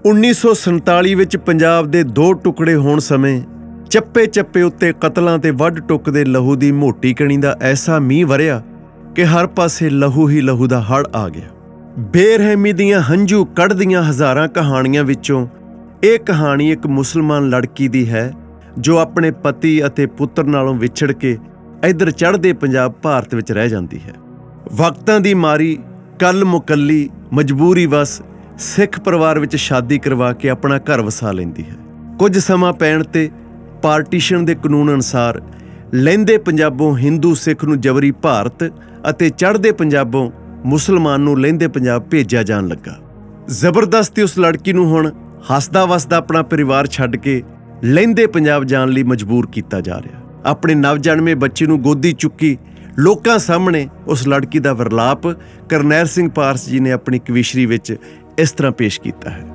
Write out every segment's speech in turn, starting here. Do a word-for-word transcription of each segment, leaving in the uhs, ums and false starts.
ਉੱਨੀ ਸੌ ਸੰਤਾਲੀ ਵਿੱਚ ਪੰਜਾਬ ਦੇ ਦੋ ਟੁਕੜੇ ਹੋਣ ਸਮੇਂ ਚੱਪੇ ਚੱਪੇ ਉੱਤੇ ਕਤਲਾਂ ਤੇ ਵੱਢ ਟੁੱਕਦੇ ਲਹੂ ਦੀ ਮੋਟੀ ਕਣੀ ਦਾ ਐਸਾ ਮੀਂਹ ਵਰਿਆ ਕਿ ਹਰ ਪਾਸੇ ਲਹੂ ਹੀ ਲਹੂ ਦਾ ਹੜ੍ਹ ਆ ਗਿਆ। ਬੇਰਹਿਮੀ ਦੀਆਂ ਹੰਝੂ ਕੱਢਦੀਆਂ ਹਜ਼ਾਰਾਂ ਕਹਾਣੀਆਂ ਵਿੱਚੋਂ ਇਹ ਕਹਾਣੀ ਇੱਕ ਮੁਸਲਮਾਨ ਲੜਕੀ ਦੀ ਹੈ ਜੋ ਆਪਣੇ ਪਤੀ ਅਤੇ ਪੁੱਤਰ ਨਾਲੋਂ ਵਿਛੜ ਕੇ ਇੱਧਰ ਚੜ੍ਹਦੇ ਪੰਜਾਬ ਭਾਰਤ ਵਿੱਚ ਰਹਿ ਜਾਂਦੀ ਹੈ। ਵਕਤਾਂ ਦੀ ਮਾਰੀ ਕੱਲ ਮੁਕੱਲੀ ਮਜਬੂਰੀ ਵਸ ਸਿੱਖ ਪਰਿਵਾਰ ਵਿੱਚ ਸ਼ਾਦੀ ਕਰਵਾ ਕੇ ਆਪਣਾ ਘਰ ਵਸਾ ਲੈਂਦੀ ਹੈ। ਕੁਝ ਸਮਾਂ ਪੈਣ ਤੇ ਪਾਰਟੀਸ਼ਨ ਦੇ ਕਾਨੂੰਨ ਅਨੁਸਾਰ ਲਹਿੰਦੇ ਪੰਜਾਬੋਂ ਹਿੰਦੂ ਸਿੱਖ ਨੂੰ ਜਬਰੀ ਭਾਰਤ ਅਤੇ ਚੜ੍ਹਦੇ ਪੰਜਾਬੋਂ ਮੁਸਲਮਾਨ ਨੂੰ ਲਹਿੰਦੇ ਪੰਜਾਬ ਭੇਜਿਆ ਜਾਣ ਲੱਗਾ। ਜ਼ਬਰਦਸਤੀ ਉਸ ਲੜਕੀ ਨੂੰ ਹੁਣ ਹੱਸਦਾ ਵਸਦਾ ਆਪਣਾ ਪਰਿਵਾਰ ਛੱਡ ਕੇ ਲਹਿੰਦੇ ਪੰਜਾਬ ਜਾਣ ਲਈ ਮਜਬੂਰ ਕੀਤਾ ਜਾ ਰਿਹਾ। ਆਪਣੇ ਨਵਜਨਮੇ ਬੱਚੇ ਨੂੰ ਗੋਦੀ ਚੁੱਕੀ ਲੋਕਾਂ ਸਾਹਮਣੇ ਉਸ ਲੜਕੀ ਦਾ ਵਿਰਲਾਪ ਕਰਨੈਲ ਸਿੰਘ ਪਾਰਸ ਜੀ ਨੇ ਆਪਣੀ ਕਵੀਸ਼ਰੀ ਵਿੱਚ ਇਸ ਤਰ੍ਹਾਂ ਪੇਸ਼ ਕੀਤਾ ਹੈ।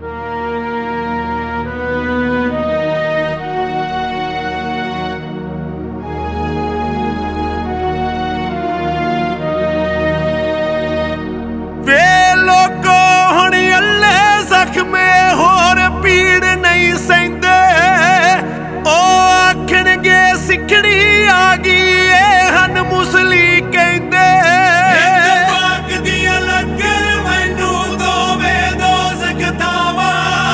ਵੇ ਲੋਕੋ ਹੁਣ ਅੱਲੇ ਜ਼ਖਮੇ ਹੋਰ ਪੀੜ ਨਹੀਂ ਸਹਿੰਦੇ, ਉਹ ਆਖਣਗੇ ਸਿੱਖੜੀ ਆ ਗਈ ਏ ਹਨ ਮੁਸਲੀ ਕਹਿੰਦੇ। ਪਾਕ ਦੀਆਂ ਲੱਗਣ ਮੈਨੂੰ ਦੋਵੇ ਦੋ ਜ਼ਖਤਾਵਾ,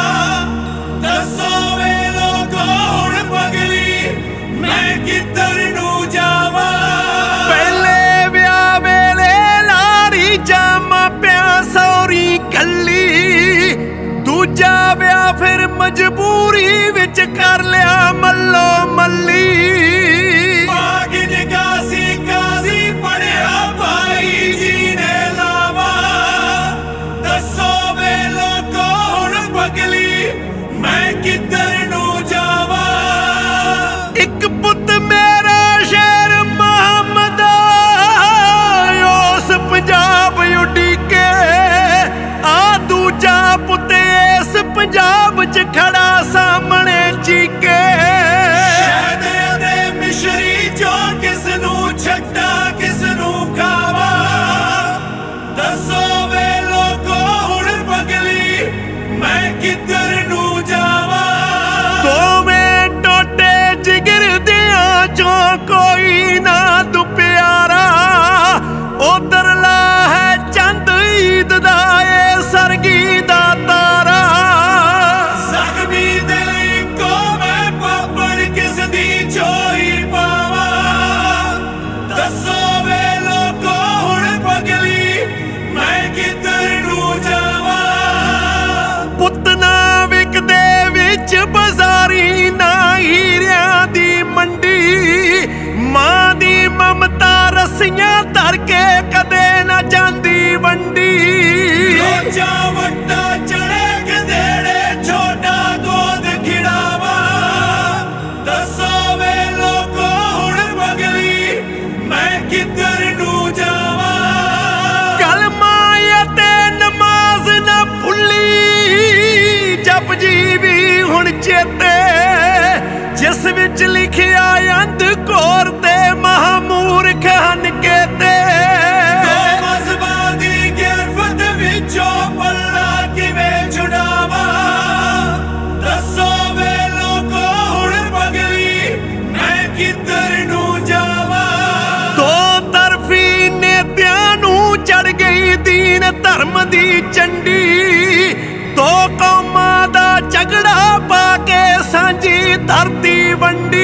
ਦੱਸੋ ਵੇ ਲੋਕੋ ਹੁਣ ਪਗਲੀ ਮੈਂ ਕਿੱਧਰ ਨੂੰ ਜਾਵਾਂ। ਪਹਿਲੇ ਵਿਆਹ ਵੇਲੇ ਲਾੜੀ ਜਾਮਾ ਪਿਆ ਸੌਰੀ ਕੱਲੀ, ਦੂਜਾ ਵਿਆਹ ਫਿਰ ਮਜਬੂਰੀ ਵਿੱਚ ਕਰ ਲਿਆ ਮੱਲੋ ਮੱਲੀ। ਬਾਗ ਨਿਗਾਸੀ ਕਾਜ਼ੀ ਪੜਿਆ ਭਾਈ ਜੀ ਨੇ ਲਾਵਾ, ਦੱਸੋ ਵੇ ਲੋਕੋ ਹੁਣ ਪਗਲੀ ਮੈਂ ਕਿੱਧਰ ਨੂੰ ਜਾਵਾਂ। ਇੱਕ ਪੁੱਤ ਮੇਰਾ ਸ਼ੇਰ ਮੁਹੰਮਦ ਉਸ ਪੰਜਾਬ ਉਡੀਕੇ, ਆ ਦੂਜਾ ਪੁੱਤ ਇਸ ਪੰਜਾਬ 'ਚ ਖੜਾ ਸਾਹਮਣੇ ਚੀਕੇ। ਸ਼ਹਿਦ ਦੇ ਮਿਸ਼ਰੀ ਚੋਂ ਕਿਸ ਨੂੰ ਛੱਡਾ ਕਿਸ ਨੂੰ ਖਾਵਾ, ਦੱਸੋ ਵੇ ਲੋਕੋ ਹੁਣ ਪਗਲੀ ਮੈਂ ਕਿੱਧਰ ਨੂੰ ਜਾਵਾਂ। ਦੋਵੇਂ ਟੋਟੇ ਜਿਗਰ ਦਿਆਂ ਚੋਂ ਕੋਈ ਨਾ ਦੁਪਿਆਰਾ, ਉਧਰਲਾ ਹੈ ਚੰਦ ਈਦ ਦਾ ਏ ਸਰਗੀ ਦਾ ਤਾਰਾ। ਜ਼ਖਮੀ ਦਿਲ ਇੱਕੋ ਮੈਂ ਪਾਪੜ ਕਿਸ ਦੀ ਚੋਰੀ ਪਾਵਾਂ, ਦੱਸੋ ਵੇ ਲੋਕੋ ਹੁਣ ਪਗਲੀ ਮੈਂ ਕਿੱਧਰ ਨੂੰ ਜਾਵਾਂ। ਪੁੱਤ ਨਾ ਵਿਕਦੇ ਵਿੱਚ ਬਾਜ਼ਾਰੀ ਨਾ ਹੀਰਿਆਂ ਦੀ ਮੰਡੀ, ਮਾਂ ਦੀ ਮਮਤਾ ਰੱਸੀਆਂ ਧਰ ਕੇ ਕਦੇ ਨਾ ਜਾਂਦੀ ਵੰਡੀ। ਲੋਚਾ ਵੱਡਾ ਚੜੇ ਗਧੇੜੇ ਛੋਟਾ ਗੋਦ ਖਿੜਾਵਾ, ਦੱਸੋ ਵੇ ਲੋਕੋ ਹੁਣ ਪਗਲੀ ਮੈਂ ਕਿੱਧਰ ਨੂੰ ਜਾਵਾਂ। ਕਲਮਾ ਅਤੇ ਨਮਾਜ਼ ਨਾ ਭੁੱਲੀ ਜਪਜੀ ਵੀ ਹੁਣ ਚੇਤੇ, ਜਿਸ ਵਿੱਚ ਲਿਖਿਆ ਅੰਧ ਘੋਰ ਤੇ ਮਹਾਮੂਰਖ ਹਨ ਕੇਤੇ। ਦੋ ਮਜ਼ਹਬਾਂ ਦੀ ਗਿਰਫਤ ਵਿੱਚੋਂ ਪੱਲਾ ਕਿਵੇਂ ਛੁਡਾਵਾਂ, ਦੱਸੋ ਵੇ ਲੋਕੋ ਹੁਣ ਪਗਲੀ ਮੈਂ ਕਿੱਧਰ ਨੂੰ ਜਾਵਾਂ। ਦੋ ਤਰਫੀ ਨੇਤਿਆਂ ਨੂੰ ਚੜ ਗਈ ਦੀਨ ਧਰਮ ਦੀ ਚੰਡੀ, ਦੋ ਕੌਮਾਂ ਦਾ ਝਗੜਾ ਪਾ ਕੇ ਸਾਂਝੀ ਧਰਤੀ ਵੰਡੀ।